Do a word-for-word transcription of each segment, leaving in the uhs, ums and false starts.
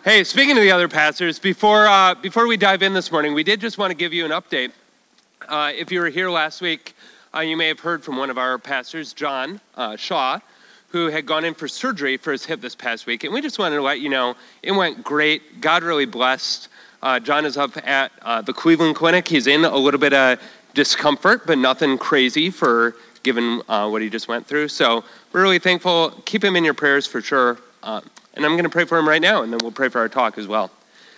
Hey, speaking to the other pastors, before uh, before we dive in this morning, we did just want to give you an update. Uh, if you were here last week, uh, you may have heard from one of our pastors, John uh, Shaw, who had gone in for surgery for his hip this past week. And we just wanted to let you know, it went great. God really blessed. Uh, John is up at uh, the Cleveland Clinic. He's in a little bit of discomfort, but nothing crazy for given uh, what he just went through. So we're really thankful. Keep him in your prayers for sure. Uh, and I'm going to pray for him right now, and then we'll pray for our talk as well.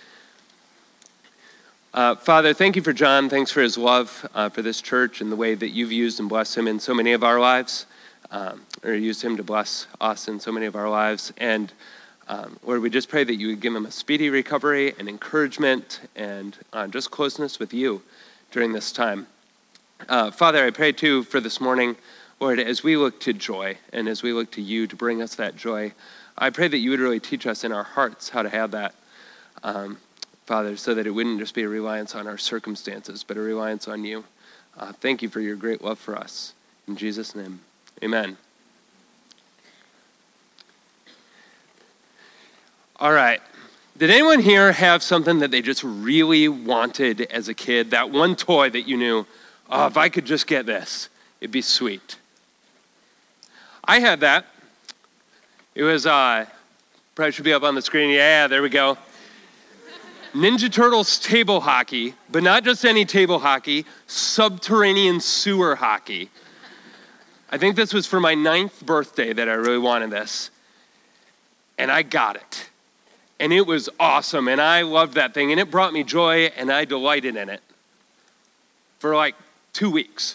Uh, Father, thank you for John. Thanks for his love uh, for this church and the way that you've used and blessed him in so many of our lives, um, or used him to bless us in so many of our lives. And um, Lord, we just pray that you would give him a speedy recovery and encouragement and uh, just closeness with you during this time. Uh, Father, I pray too for this morning, Lord, as we look to joy and as we look to you to bring us that joy, I pray that you would really teach us in our hearts how to have that, um, Father, so that it wouldn't just be a reliance on our circumstances, but a reliance on you. Uh, thank you for your great love for us. In Jesus' name, amen. All right. Did anyone here have something that they just really wanted as a kid? That one toy that you knew, oh, if I could just get this, it'd be sweet. I had that. It was, uh, probably should be up on the screen. Yeah, there we go. Ninja Turtles table hockey, but not just any table hockey, subterranean sewer hockey. I think this was for my ninth birthday that I really wanted this. And I got it. And it was awesome, and I loved that thing, and it brought me joy, and I delighted in it for like two weeks.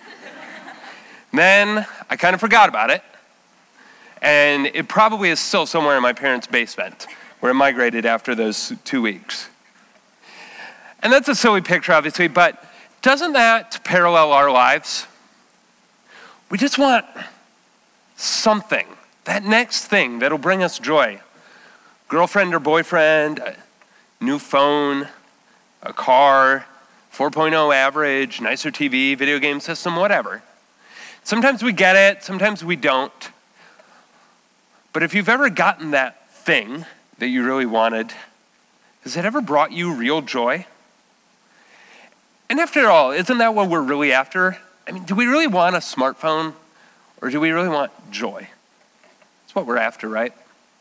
Then I kind of forgot about it. And it probably is still somewhere in my parents' basement where it migrated after those two weeks. And that's a silly picture, obviously, but doesn't that parallel our lives? We just want something, that next thing that'll bring us joy. Girlfriend or boyfriend, a new phone, a car, four point oh average, nicer T V, video game system, whatever. Sometimes we get it, sometimes we don't. But if you've ever gotten that thing that you really wanted, has it ever brought you real joy? And after all, isn't that what we're really after? I mean, do we really want a smartphone, or do we really want joy? That's what we're after, right?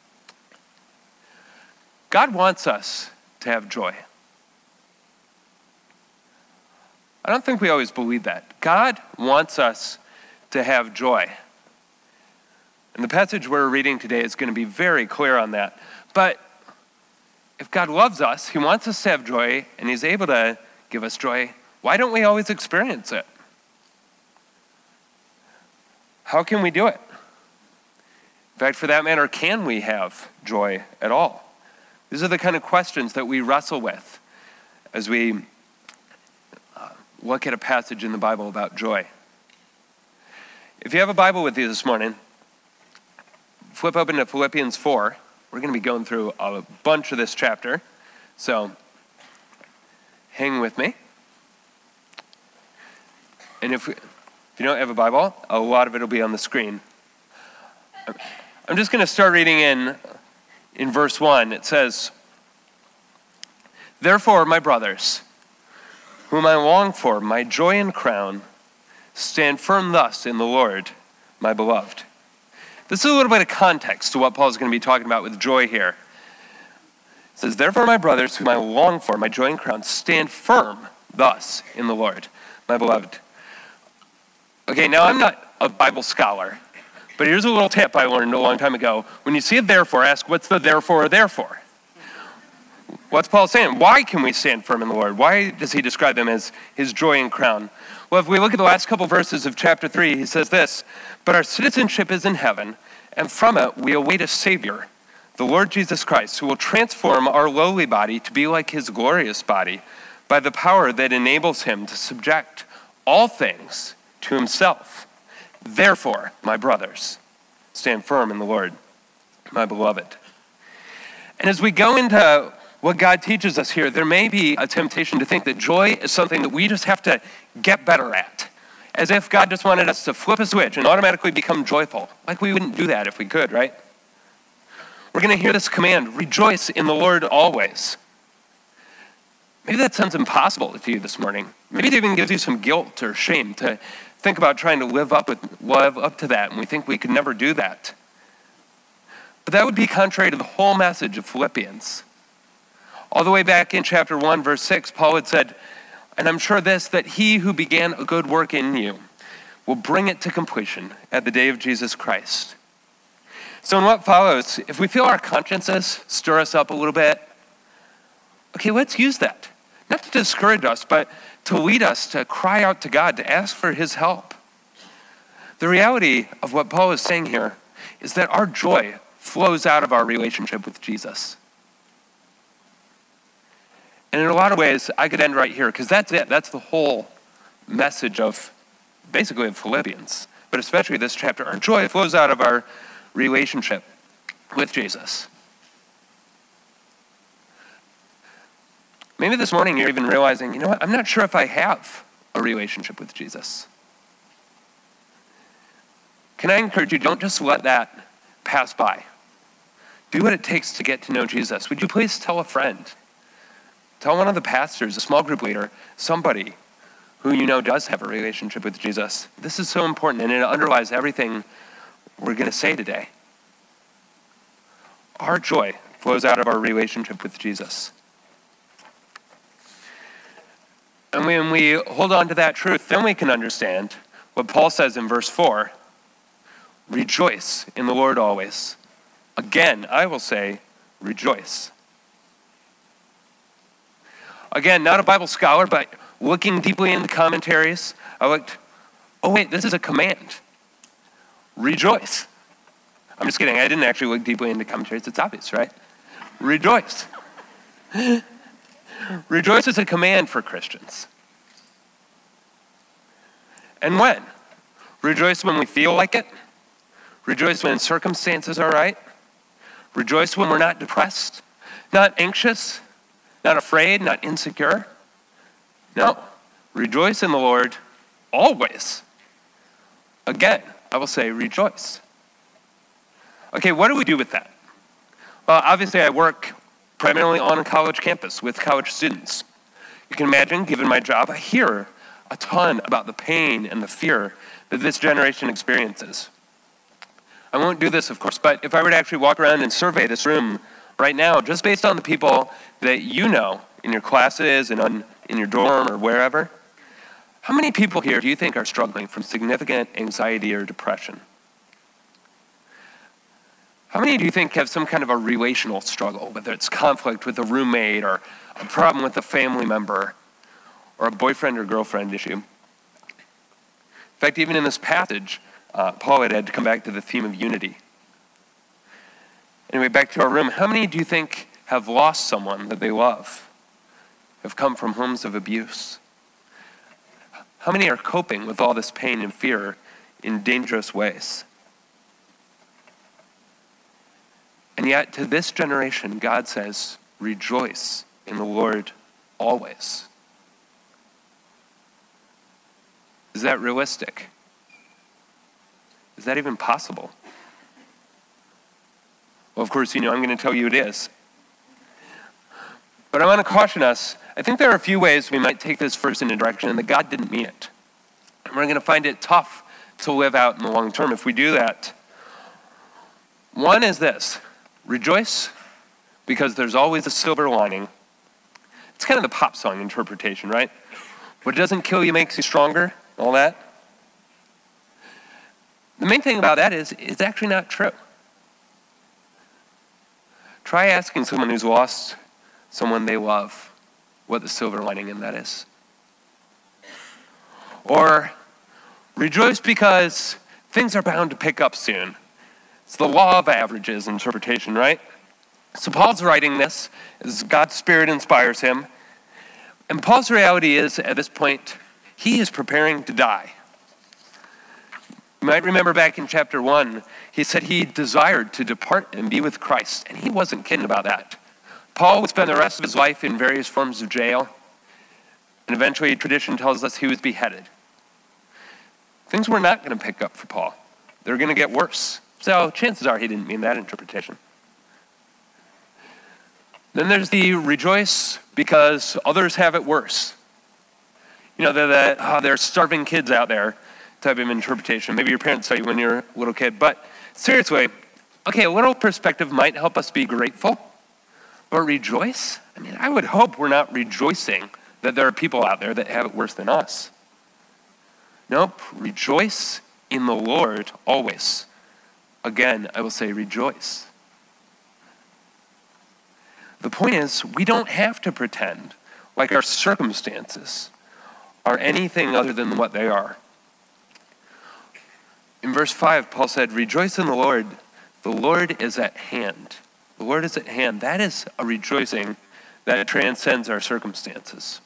God wants us to have joy. I don't think we always believe that. God wants us to have joy. And the passage we're reading today is going to be very clear on that. But if God loves us, he wants us to have joy, and he's able to give us joy, why don't we always experience it? How can we do it? In fact, for that matter, can we have joy at all? These are the kind of questions that we wrestle with as we uh, look at a passage in the Bible about joy. If you have a Bible with you this morning, flip open to Philippians four. We're going to be going through a bunch of this chapter, so hang with me. And if, we, if you don't have a Bible, a lot of it will be on the screen. I'm just going to start reading in, in verse one. It says, "Therefore, my brothers, whom I long for, my joy and crown, stand firm thus in the Lord, my beloved." This is a little bit of context to what Paul is going to be talking about with joy here. It says, "Therefore, my brothers, whom I long for, my joy and crown, stand firm thus in the Lord, my beloved." Okay, now I'm not a Bible scholar, but here's a little tip I learned a long time ago. When you see a therefore, ask, what's the therefore or therefore? What's Paul saying? Why can we stand firm in the Lord? Why does he describe them as his joy and crown? Well, if we look at the last couple verses of chapter three, he says this, "But our citizenship is in heaven, and from it we await a Savior, the Lord Jesus Christ, who will transform our lowly body to be like his glorious body by the power that enables him to subject all things to himself. Therefore, my brothers, stand firm in the Lord, my beloved." And as we go into what God teaches us here, there may be a temptation to think that joy is something that we just have to get better at. As if God just wanted us to flip a switch and automatically become joyful. Like we wouldn't do that if we could, right? we're going to hear this command, rejoice in the Lord always. Maybe that sounds impossible to you this morning. Maybe it even gives you some guilt or shame to think about trying to live up with live up to that, and we think we could never do that. But that would be contrary to the whole message of Philippians. All the way back in chapter one, verse six, Paul had said, and I'm sure this, that he who began a good work in you will bring it to completion at the day of Jesus Christ. So in what follows, if we feel our consciences stir us up a little bit, okay, let's use that. Not to discourage us, but to lead us to cry out to God, to ask for his help. The reality of what Paul is saying here is that our joy flows out of our relationship with Jesus. And in a lot of ways, I could end right here, because that's it. That's the whole message of, basically, of Philippians, but especially this chapter. Our joy flows out of our relationship with Jesus. Maybe this morning you're even realizing, you know what, I'm not sure if I have a relationship with Jesus. Can I encourage you, don't just let that pass by. Do what it takes to get to know Jesus. Would you please tell a friend? Tell one of the pastors, a small group leader, somebody who you know does have a relationship with Jesus. This is so important, and it underlies everything we're going to say today. Our joy flows out of our relationship with Jesus. And when we hold on to that truth, then we can understand what Paul says in verse four. Rejoice in the Lord always. Again, I will say, rejoice. Again, not a Bible scholar, but looking deeply into commentaries, I looked, oh wait, this is a command. Rejoice. I'm just kidding, I didn't actually look deeply into commentaries. It's obvious, right? Rejoice. Rejoice is a command for Christians. And when? Rejoice when we feel like it. Rejoice when circumstances are right. Rejoice when we're not depressed, not anxious, not afraid, not insecure. No. Rejoice in the Lord always. Again, I will say rejoice. Okay, what do we do with that? Well, obviously I work primarily on a college campus with college students. You can imagine, given my job, I hear a ton about the pain and the fear that this generation experiences. I won't do this, of course, but if I were to actually walk around and survey this room right now, just based on the people that you know in your classes and on, in your dorm or wherever, how many people here do you think are struggling from significant anxiety or depression? How many do you think have some kind of a relational struggle, whether it's conflict with a roommate or a problem with a family member or a boyfriend or girlfriend issue? In fact, even in this passage, uh, Paul had had to come back to the theme of unity. Anyway, back to our room. How many do you think have lost someone that they love, have come from homes of abuse? How many are coping with all this pain and fear in dangerous ways? And yet, to this generation, God says, rejoice in the Lord always. Is that realistic? Is that even possible? Well, of course, you know, I'm going to tell you it is. But I want to caution us. I think there are a few ways we might take this verse in a direction that God didn't mean it. And we're going to find it tough to live out in the long term if we do that. One is this. Rejoice because there's always a silver lining. It's kind of the pop song interpretation, right? What doesn't kill you makes you stronger, all that. The main thing about that is it's actually not true. Try asking someone who's lost someone they love what the silver lining in that is. Or rejoice because things are bound to pick up soon. It's the law of averages interpretation, right? So Paul's writing this as God's Spirit inspires him. And Paul's reality is, at this point, he is preparing to die. You might remember back in chapter one, he said he desired to depart and be with Christ. And he wasn't kidding about that. Paul would spend the rest of his life in various forms of jail. And eventually, tradition tells us he was beheaded. Things were not going to pick up for Paul. They were going to get worse. So chances are he didn't mean that interpretation. Then there's the rejoice because others have it worse. You know, that oh, there are starving kids out there type of interpretation. Maybe your parents taught you when you were a little kid. But seriously, okay, a little perspective might help us be grateful. But rejoice? I mean, I would hope we're not rejoicing that there are people out there that have it worse than us. Nope, rejoice in the Lord always. Again, I will say rejoice. The point is, we don't have to pretend like our circumstances are anything other than what they are. In verse five, Paul said, rejoice in the Lord. The Lord is at hand. The Lord is at hand. That is a rejoicing that transcends our circumstances.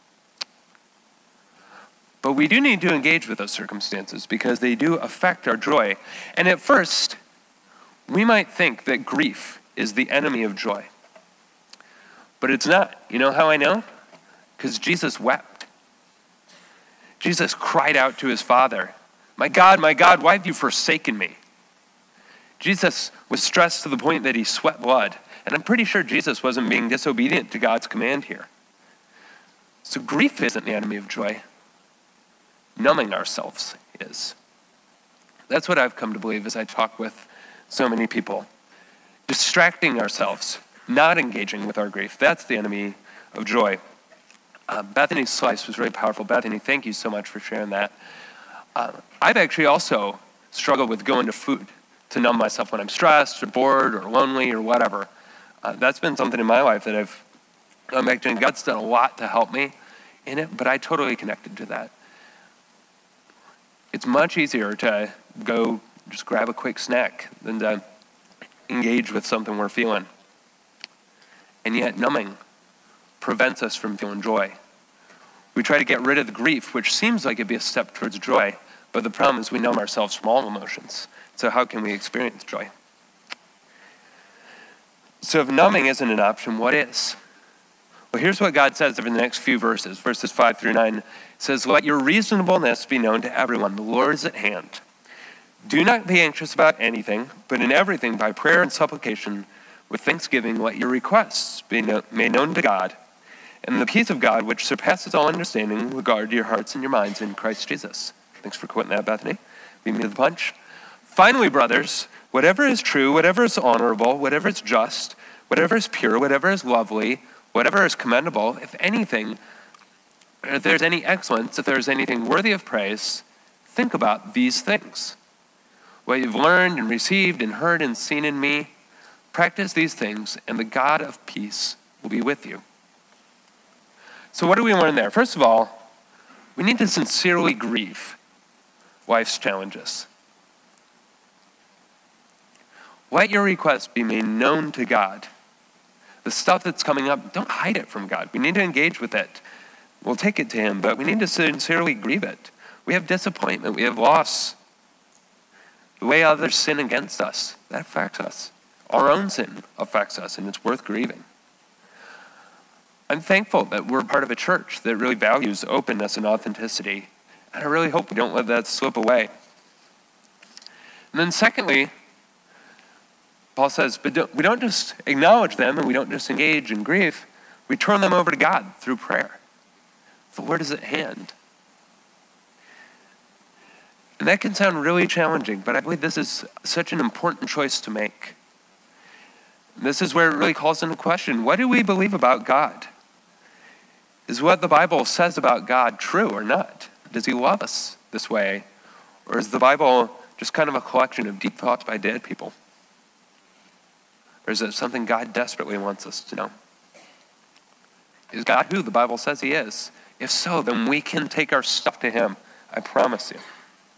But we do need to engage with those circumstances because they do affect our joy. And at first, we might think that grief is the enemy of joy. But it's not. You know how I know? Because Jesus wept. Jesus cried out to his Father, my God, my God, why have you forsaken me? Jesus was stressed to the point that he sweat blood. And I'm pretty sure Jesus wasn't being disobedient to God's command here. So grief isn't the enemy of joy. Numbing ourselves is. That's what I've come to believe as I talk with so many people. Distracting ourselves, not engaging with our grief, that's the enemy of joy. Uh, Bethany's slice was really powerful. Bethany, thank you so much for sharing that. Uh, I've actually also struggled with going to food to numb myself when I'm stressed or bored or lonely or whatever. Uh, that's been something in my life that I've gone back to, and God's done a lot to help me in it, but I totally connected to that. It's much easier to go just grab a quick snack than to engage with something we're feeling. And yet numbing prevents us from feeling joy. We try to get rid of the grief, which seems like it'd be a step towards joy, but the problem is we numb ourselves from all emotions. So how can we experience joy? So if numbing isn't an option, what is? Well, here's what God says over the next few verses. Verses five through nine. It says, let your reasonableness be known to everyone. The Lord is at hand. Do not be anxious about anything, but in everything by prayer and supplication with thanksgiving let your requests be no- made known to God. And the peace of God, which surpasses all understanding, will guard your hearts and your minds in Christ Jesus. Thanks for quoting that, Bethany. Beat me to the punch. Finally, brothers, whatever is true, whatever is honorable, whatever is just, whatever is pure, whatever is lovely, whatever is commendable, if anything, if there's any excellence, if there's anything worthy of praise, think about these things. What you've learned and received and heard and seen in me, practice these things, and the God of peace will be with you. So what do we learn there? First of all, we need to sincerely grieve life's challenges. Let your requests be made known to God. The stuff that's coming up, don't hide it from God. We need to engage with it. We'll take it to him, but we need to sincerely grieve it. We have disappointment. We have loss. The way others sin against us, that affects us. Our own sin affects us, and it's worth grieving. I'm thankful that we're part of a church that really values openness and authenticity, and I really hope we don't let that slip away. And then secondly, Paul says, but don't, we don't just acknowledge them and we don't just engage in grief, we turn them over to God through prayer. The Lord is at hand. And that can sound really challenging, but I believe this is such an important choice to make. This is where it really calls into question, what do we believe about God? Is what the Bible says about God true or not? Does he love us this way? Or is the Bible just kind of a collection of deep thoughts by dead people? Or is it something God desperately wants us to know? Is God who the Bible says he is? If so, then we can take our stuff to him. I promise you.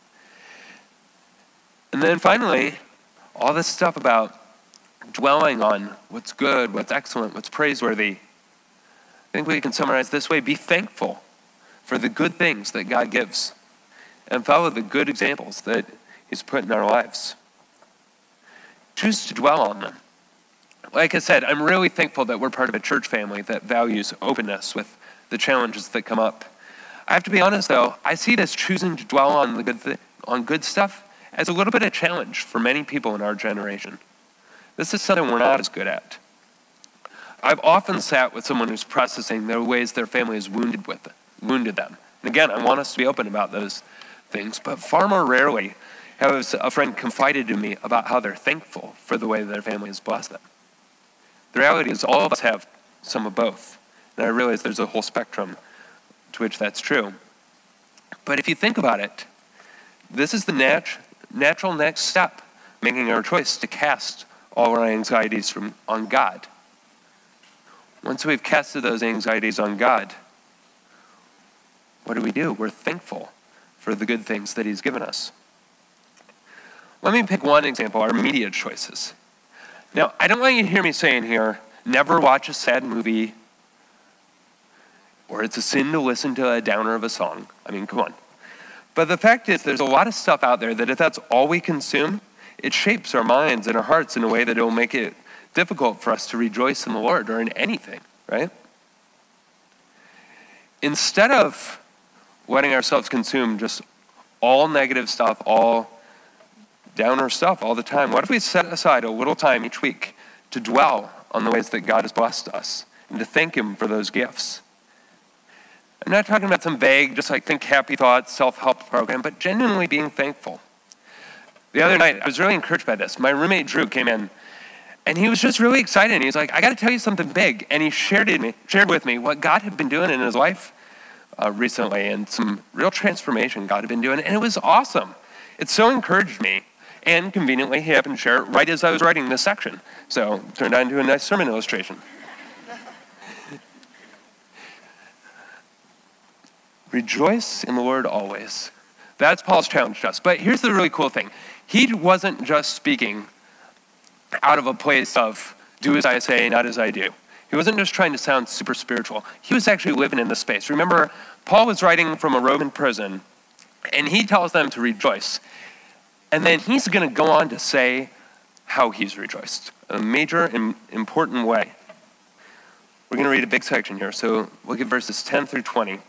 And then finally, all this stuff about dwelling on what's good, what's excellent, what's praiseworthy. I think we can summarize this way. Be thankful for the good things that God gives and follow the good examples that he's put in our lives. Choose to dwell on them. Like I said, I'm really thankful that we're part of a church family that values openness with the challenges that come up. I have to be honest, though, I see this choosing to dwell on the good th- on good stuff as a little bit of a challenge for many people in our generation. This is something we're not as good at. I've often sat with someone who's processing the ways their family has wounded with wounded them. And again, I want us to be open about those things, but far more rarely has a friend confided to me about how they're thankful for the way their family has blessed them. The reality is all of us have some of both. And I realize there's a whole spectrum to which that's true. But if you think about it, this is the nat- natural next step, making our choice to cast all our anxieties from on God. Once we've casted those anxieties on God, what do we do? We're thankful for the good things that he's given us. Let me pick one example, our media choices. Now, I don't want you to hear me saying here, never watch a sad movie, or it's a sin to listen to a downer of a song. I mean, come on. But the fact is, there's a lot of stuff out there that if that's all we consume, it shapes our minds and our hearts in a way that it will make it difficult for us to rejoice in the Lord or in anything, right? Instead of letting ourselves consume just all negative stuff, all downer stuff all the time, what if we set aside a little time each week to dwell on the ways that God has blessed us and to thank him for those gifts? I'm not talking about some vague, just like think happy thoughts, self-help program, but genuinely being thankful. The other night, I was really encouraged by this. My roommate, Drew, came in, and he was just really excited. And he was like, I got to tell you something big. And he shared, it, shared with me what God had been doing in his life uh, recently and some real transformation God had been doing. And it was awesome. It so encouraged me. And conveniently, he happened to share it right as I was writing this section. So it turned out into a nice sermon illustration. Rejoice in the Lord always. That's Paul's challenge to us. But here's the really cool thing. He wasn't just speaking out of a place of do as I say, not as I do. He wasn't just trying to sound super spiritual. He was actually living in the space. Remember, Paul was writing from a Roman prison, and he tells them to rejoice. And then he's going to go on to say how he's rejoiced, a major and important way. We're going to read a big section here, so look at verses ten through twenty.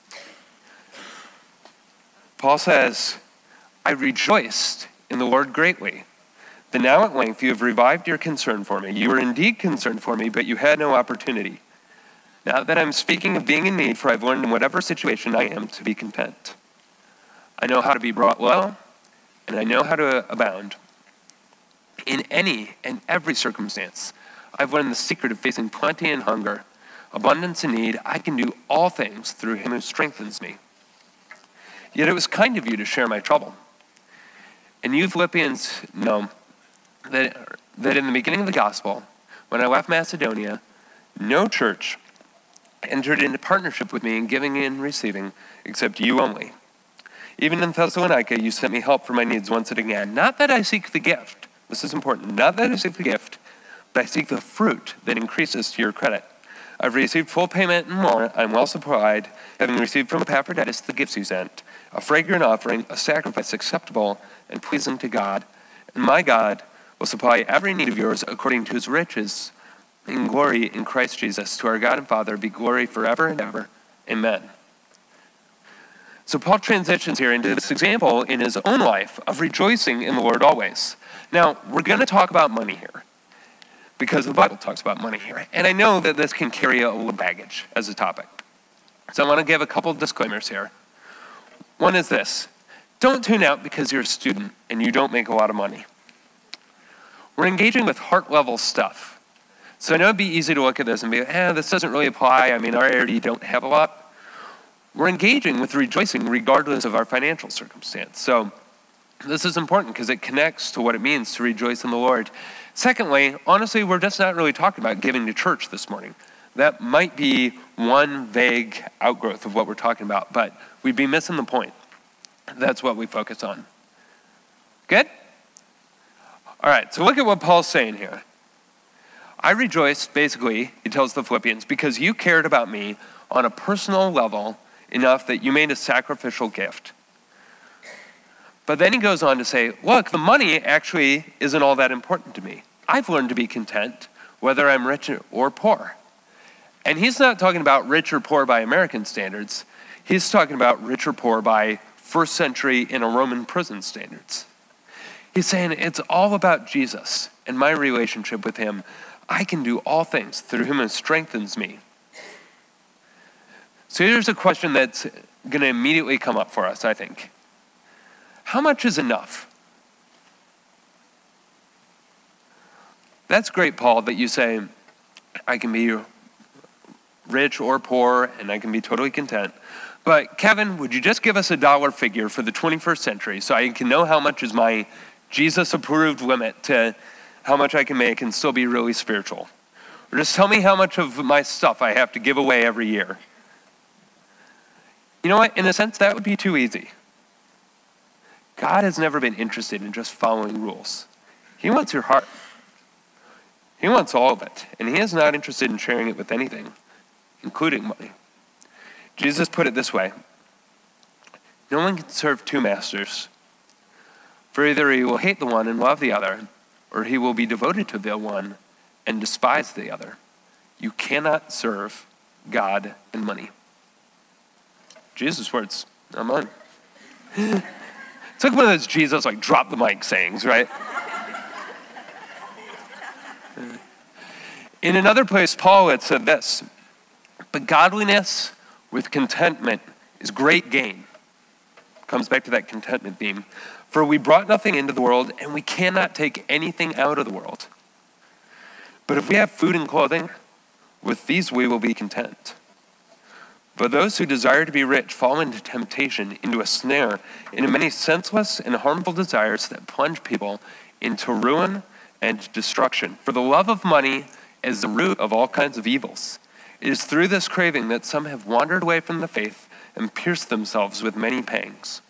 Paul says, I rejoiced in the Lord greatly, that now at length you have revived your concern for me. You were indeed concerned for me, but you had no opportunity. Now that I'm speaking of being in need, for I've learned in whatever situation I am to be content. I know how to be brought low, and I know how to abound. In any and every circumstance, I've learned the secret of facing plenty and hunger, abundance and need. I can do all things through him who strengthens me. Yet it was kind of you to share my trouble. And you Philippians know that, that in the beginning of the gospel, when I left Macedonia, no church entered into partnership with me in giving and receiving except you only. Even in Thessalonica, you sent me help for my needs once and again. Not that I seek the gift. This is important. Not that I seek the gift, but I seek the fruit that increases to your credit. I've received full payment and more. I'm well supplied, having received from Epaphroditus the gifts you sent, a fragrant offering, a sacrifice acceptable and pleasing to God. And my God will supply every need of yours according to his riches in glory in Christ Jesus. To our God and Father be glory forever and ever. Amen. So Paul transitions here into this example in his own life of rejoicing in the Lord always. Now, we're going to talk about money here, because the Bible talks about money here. And I know that this can carry a little baggage as a topic. So I want to give a couple of disclaimers here. One is this. Don't tune out because you're a student and you don't make a lot of money. We're engaging with heart-level stuff. So I know it'd be easy to look at this and be, eh, this doesn't really apply. I mean, I already don't have a lot. We're engaging with rejoicing regardless of our financial circumstance. So this is important because it connects to what it means to rejoice in the Lord. Secondly, honestly, we're just not really talking about giving to church this morning. That might be one vague outgrowth of what we're talking about, but we'd be missing the point. That's what we focus on. Good? All right, so look at what Paul's saying here. I rejoiced, basically, he tells the Philippians, because you cared about me on a personal level enough that you made a sacrificial gift. But then he goes on to say, look, the money actually isn't all that important to me. I've learned to be content, whether I'm rich or poor. And he's not talking about rich or poor by American standards. He's talking about rich or poor by first century in a Roman prison standards. He's saying it's all about Jesus and my relationship with him. I can do all things through him who strengthens me. So here's a question that's going to immediately come up for us, I think. How much is enough? That's great, Paul, that you say, I can be rich or poor, and I can be totally content. But Kevin, would you just give us a dollar figure for the twenty-first century so I can know how much is my Jesus-approved limit to how much I can make and still be really spiritual? Or just tell me how much of my stuff I have to give away every year. You know what? In a sense, that would be too easy. God has never been interested in just following rules. He wants your heart. He wants all of it. And he is not interested in sharing it with anything, including money. Jesus put it this way: no one can serve two masters. For either he will hate the one and love the other, or he will be devoted to the one and despise the other. You cannot serve God and money. Jesus' words, not mine. It's like one of those Jesus, like, drop the mic sayings, right? In another place, Paul had said this: but godliness with contentment is great gain. Comes back to that contentment theme. For we brought nothing into the world, and we cannot take anything out of the world. But if we have food and clothing, with these we will be content. But those who desire to be rich fall into temptation, into a snare, into many senseless and harmful desires that plunge people into ruin and destruction. For the love of money is the root of all kinds of evils. It is through this craving that some have wandered away from the faith and pierced themselves with many pangs.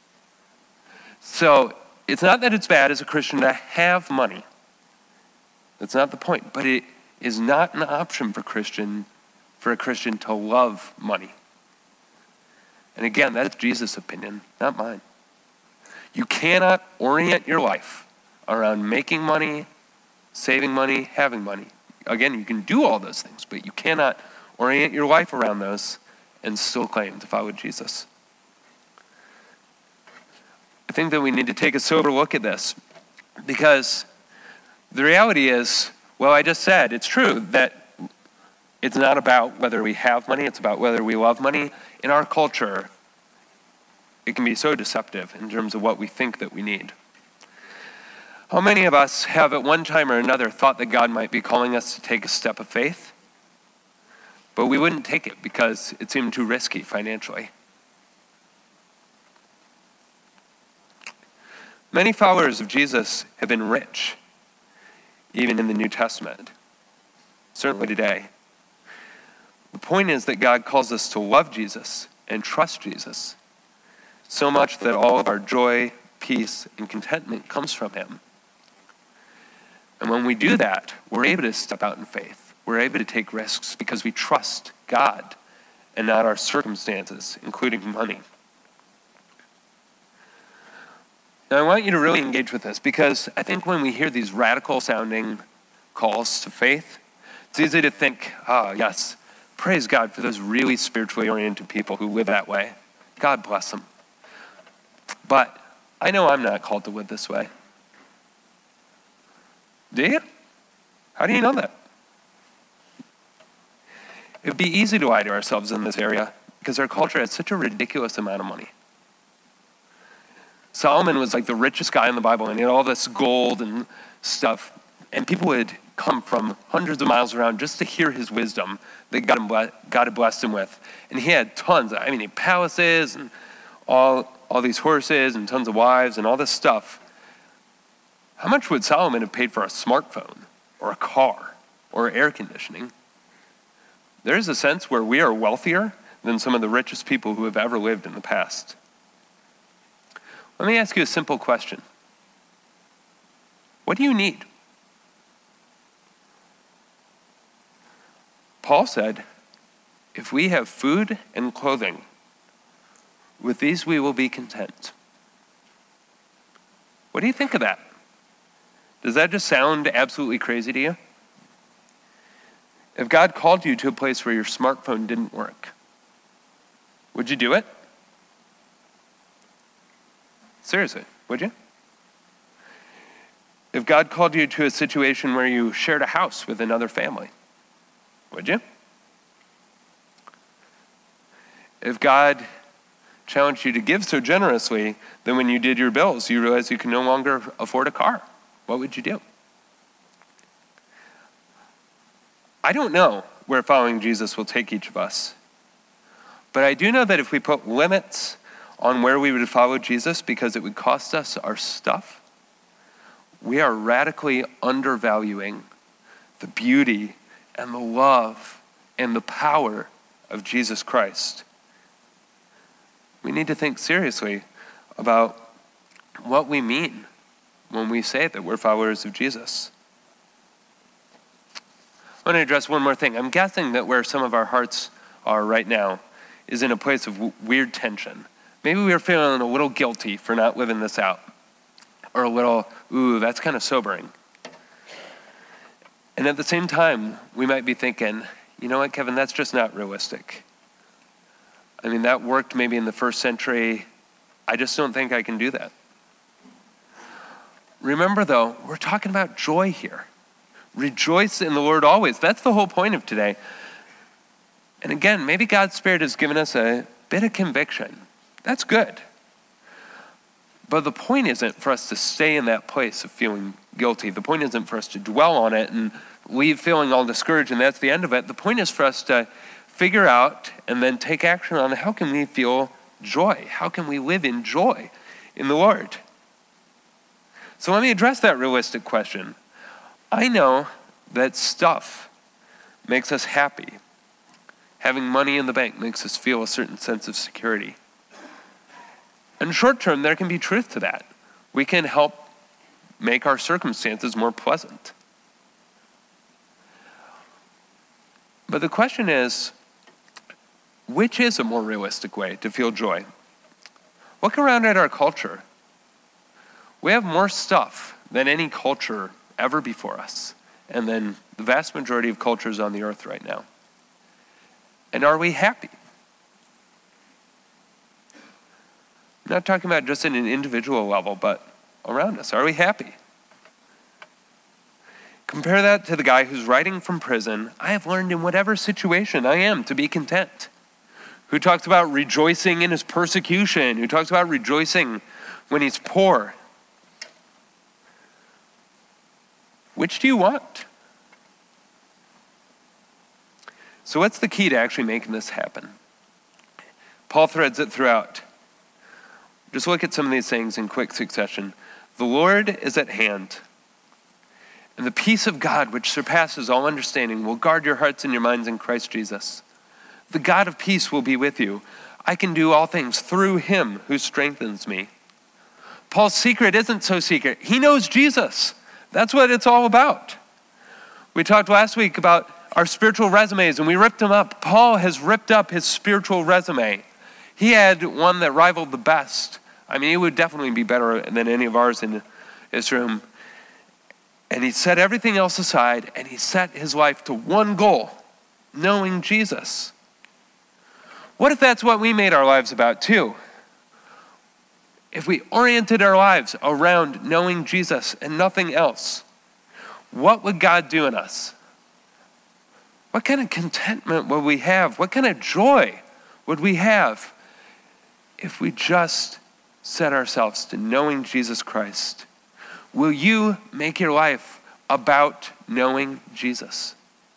So it's not that it's bad as a Christian to have money. That's not the point. But it is not an option for Christian, for a Christian to love money. And again, that's Jesus' opinion, not mine. You cannot orient your life around making money, saving money, having money. Again, you can do all those things, but you cannot orient your life around those and still claim to follow Jesus. I think that we need to take a sober look at this, because the reality is, well, I just said, it's true that it's not about whether we have money, it's about whether we love money. In our culture, it can be so deceptive in terms of what we think that we need. How many of us have at one time or another thought that God might be calling us to take a step of faith, but we wouldn't take it because it seemed too risky financially? Many followers of Jesus have been rich, even in the New Testament, certainly today. The point is that God calls us to love Jesus and trust Jesus so much that all of our joy, peace, and contentment comes from him. And when we do that, we're able to step out in faith. We're able to take risks because we trust God and not our circumstances, including money. Now, I want you to really engage with this, because I think when we hear these radical sounding calls to faith, it's easy to think, ah, oh, yes, praise God for those really spiritually oriented people who live that way. God bless them. But I know I'm not called to live this way. Do you? How do you know that? It would be easy to lie to ourselves in this area because our culture has such a ridiculous amount of money. Solomon was like the richest guy in the Bible, and he had all this gold and stuff. And people would come from hundreds of miles around just to hear his wisdom that God, him ble- God had blessed him with. And he had tons. I mean, he had palaces and all, all these horses and tons of wives and all this stuff. How much would Solomon have paid for a smartphone or a car or air conditioning? There's a sense where we are wealthier than some of the richest people who have ever lived in the past. Let me ask you a simple question. What do you need? Paul said, if we have food and clothing, with these we will be content. What do you think of that? Does that just sound absolutely crazy to you? If God called you to a place where your smartphone didn't work, would you do it? Seriously, would you? if God called you to a situation where you shared a house with another family? Would you? If God challenged you to give so generously that when you did your bills, you realized you can no longer afford a car, what would you do? I don't know where following Jesus will take each of us. But I do know that if we put limits on where we would follow Jesus because it would cost us our stuff, we are radically undervaluing the beauty and the love and the power of Jesus Christ. We need to think seriously about what we mean when we say that we're followers of Jesus. I want to address one more thing. I'm guessing that where some of our hearts are right now is in a place of w- weird tension. Maybe we are feeling a little guilty for not living this out. Or a little, ooh, that's kind of sobering. And at the same time, we might be thinking, you know what, Kevin, that's just not realistic. I mean, that worked maybe in the first century. I just don't think I can do that. Remember, though, we're talking about joy here. Rejoice in the Lord always. That's the whole point of today. And again, maybe God's Spirit has given us a bit of conviction. That's good. But the point isn't for us to stay in that place of feeling guilty. The point isn't for us to dwell on it and leave feeling all discouraged and that's the end of it. The point is for us to figure out and then take action on how can we feel joy? How can we live in joy in the Lord? So let me address that realistic question. I know that stuff makes us happy. Having money in the bank makes us feel a certain sense of security. In short term, there can be truth to that. We can help make our circumstances more pleasant. But the question is, which is a more realistic way to feel joy? Look around at our culture. We have more stuff than any culture ever before us, and then the vast majority of cultures on the earth right now. And are we happy? I'm not talking about just at an individual level, but around us. Are we happy? Compare that to the guy who's writing from prison. I have learned in whatever situation I am to be content. Who talks about rejoicing in his persecution. Who talks about rejoicing when he's poor. Which do you want? So what's the key to actually making this happen? Paul threads it throughout. Just look at some of these things in quick succession. The Lord is at hand, and the peace of God, which surpasses all understanding, will guard your hearts and your minds in Christ Jesus. The God of peace will be with you. I can do all things through him who strengthens me. Paul's secret isn't so secret. He knows Jesus. That's what it's all about. We talked last week about our spiritual resumes, and we ripped them up. Paul has ripped up his spiritual resume. He had one that rivaled the best. I mean, it would definitely be better than any of ours in this room. And he set everything else aside, and he set his life to one goal, knowing Jesus. What if that's what we made our lives about too? If we oriented our lives around knowing Jesus and nothing else, what would God do in us? What kind of contentment would we have? What kind of joy would we have if we just set ourselves to knowing Jesus Christ? Will you make your life about knowing Jesus?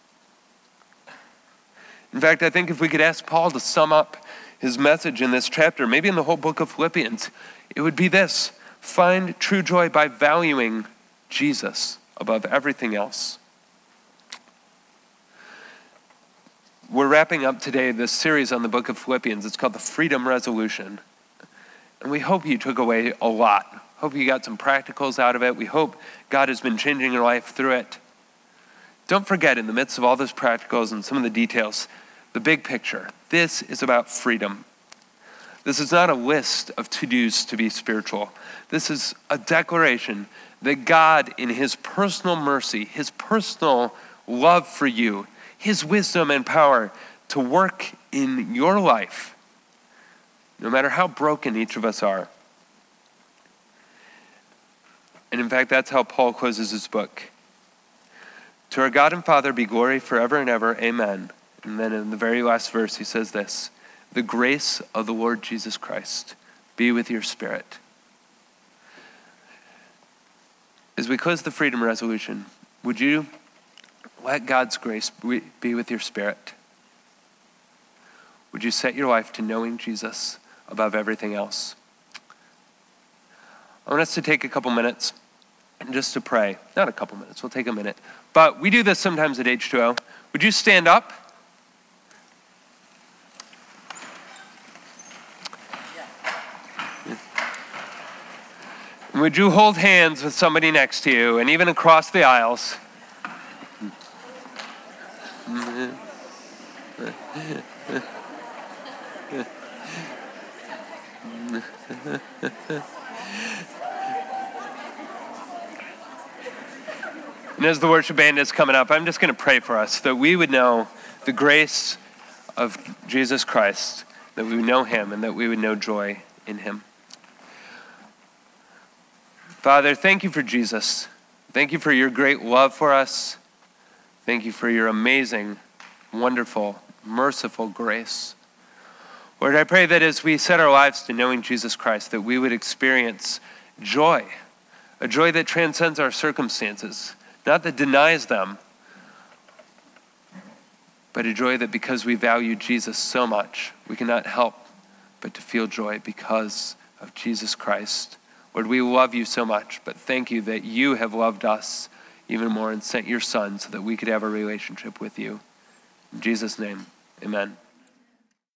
In fact, I think if we could ask Paul to sum up his message in this chapter, maybe in the whole book of Philippians, it would be this: find true joy by valuing Jesus above everything else. We're wrapping up today this series on the book of Philippians. It's called the Freedom Resolution. And we hope you took away a lot. Hope you got some practicals out of it. We hope God has been changing your life through it. Don't forget, in the midst of all those practicals and some of the details, the big picture. This is about freedom. This is not a list of to-dos to be spiritual. This is a declaration that God, in his personal mercy, his personal love for you, his wisdom and power to work in your life, no matter how broken each of us are. And in fact, that's how Paul closes his book. To our God and Father be glory forever and ever. Amen. And then in the very last verse, he says this: the grace of the Lord Jesus Christ be with your spirit. As we close the Freedom Resolution, would you let God's grace be with your spirit? Would you set your life to knowing Jesus above everything else? I want us to take a couple minutes and just to pray. Not a couple minutes, we'll take a minute. But we do this sometimes at H two O. Would you stand up? And would you hold hands with somebody next to you and even across the aisles? And as the worship band is coming up, I'm just going to pray for us that we would know the grace of Jesus Christ, that we would know him, and that we would know joy in him. Father, thank you for Jesus. Thank you for your great love for us. Thank you for your amazing, wonderful, merciful grace. Lord, I pray that as we set our lives to knowing Jesus Christ, that we would experience joy, a joy that transcends our circumstances, not that denies them, but a joy that because we value Jesus so much, we cannot help but to feel joy because of Jesus Christ. Lord, we love you so much, but thank you that you have loved us even more and sent your Son so that we could have a relationship with you. In Jesus' name, amen.